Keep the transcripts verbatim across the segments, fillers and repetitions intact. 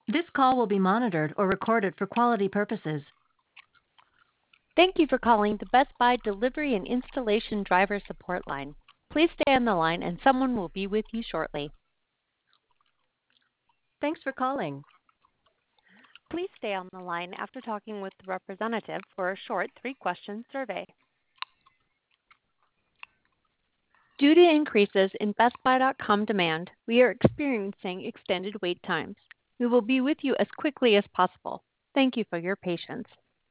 This call will be monitored or recorded for quality purposes. Thank you for calling the Best Buy Delivery and Installation Driver Support Line. Please stay on the line and someone will be with you shortly. Thanks for calling. Please stay on the line after talking with the representative for a short three-question survey. Due to increases in Best Buy dot com demand, we are experiencing extended wait times. We will be with you as quickly as possible. Thank you for your patience.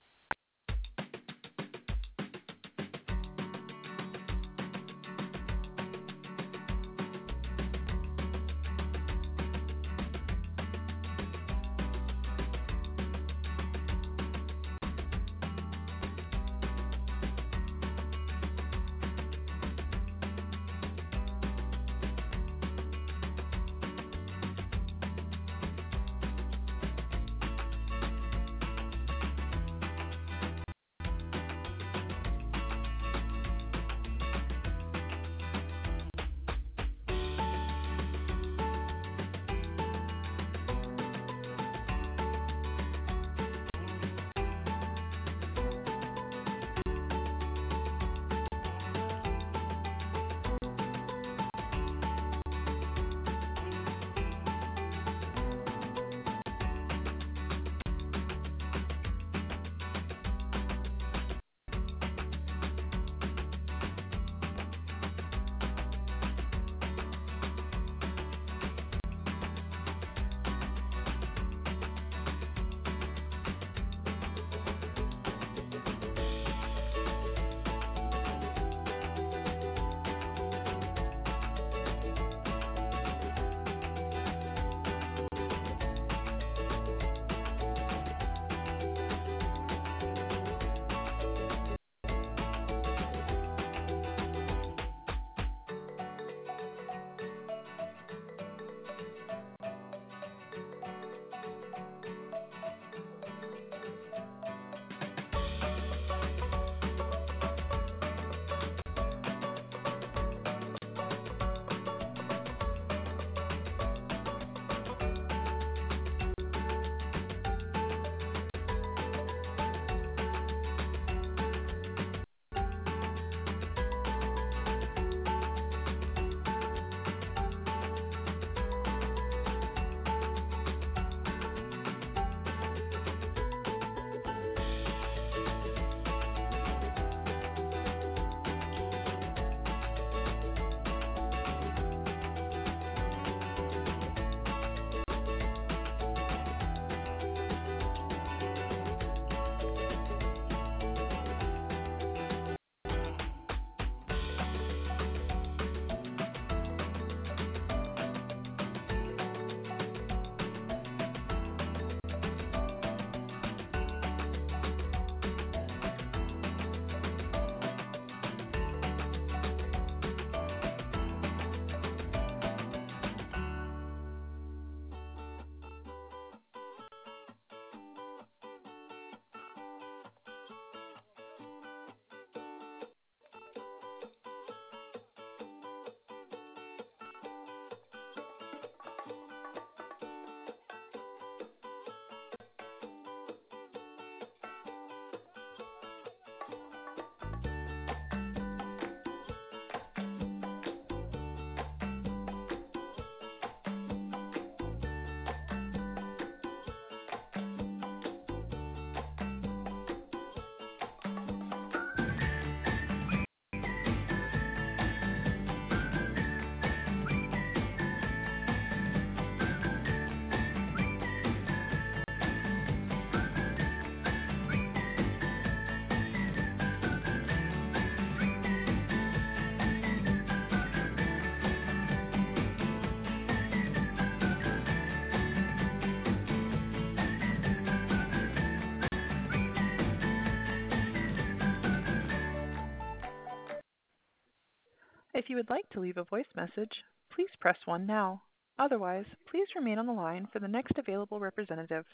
If you would like to leave a voice message, please press one now. Otherwise, please remain on the line for the next available representative.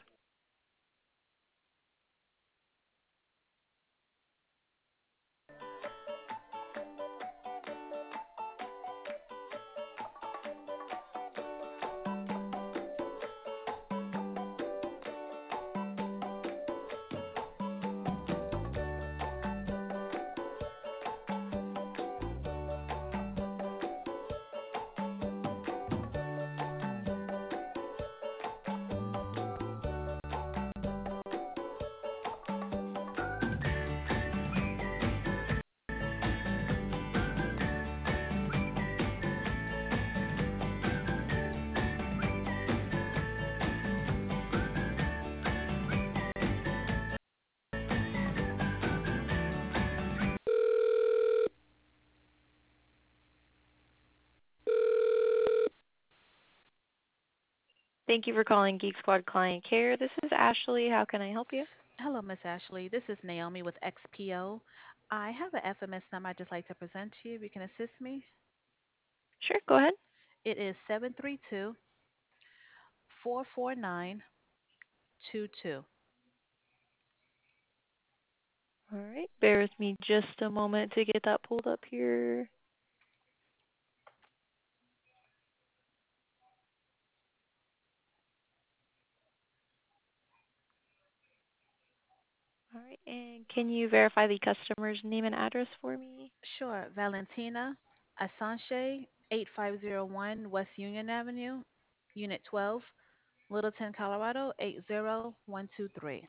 Thank you for calling Geek Squad Client Care. This is Ashley. How can I help you? Hello, Miss Ashley. This is Naomi with X P O. I have an F M S number I'd just like to present to you. If you can assist me. Sure, go ahead. It is seven three two, four four nine, two two. All right, bear with me just a moment to get that pulled up here. All right, and can you verify the customer's name and address for me? Sure. Valentina Asanche, eight five zero one West Union Avenue, Unit twelve, Littleton, Colorado, eight zero one two three.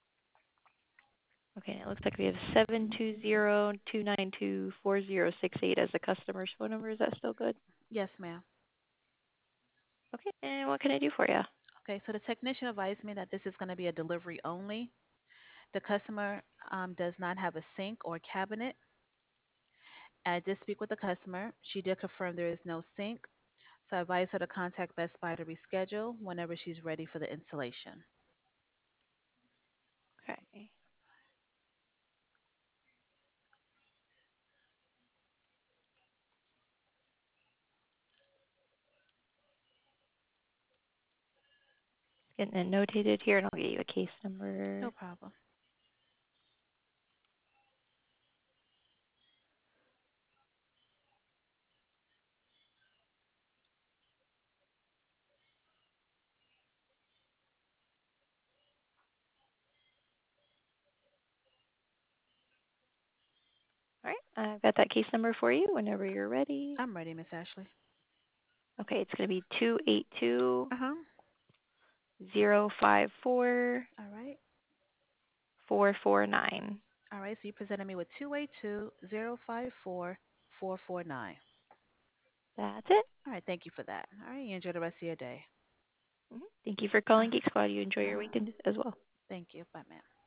Okay, it looks like we have seven two zero, two nine two, four zero six eight as the customer's phone number. Is that still good? Yes, ma'am. Okay, and what can I do for you? Okay, so the technician advised me that this is going to be a delivery only. The customer um, does not have a sink or cabinet. I did speak with the customer. She did confirm there is no sink. So I advise her to contact Best Buy to reschedule whenever she's ready for the installation. Okay. Getting it notated here, and I'll get you a case No number. problem. All right, I've got that case number for you whenever you're ready. I'm ready, Miss Ashley. Okay, it's going to be two eight two, Uh huh. zero five four, All right. four four nine. All right. So you presented me with two eight two zero five four four four nine. That's it. All right. Thank you for that. All right. You enjoy the rest of your day. Mhm. Thank you for Uh calling Geek Squad. You enjoy huh. your weekend as well. Thank you. Bye, ma'am.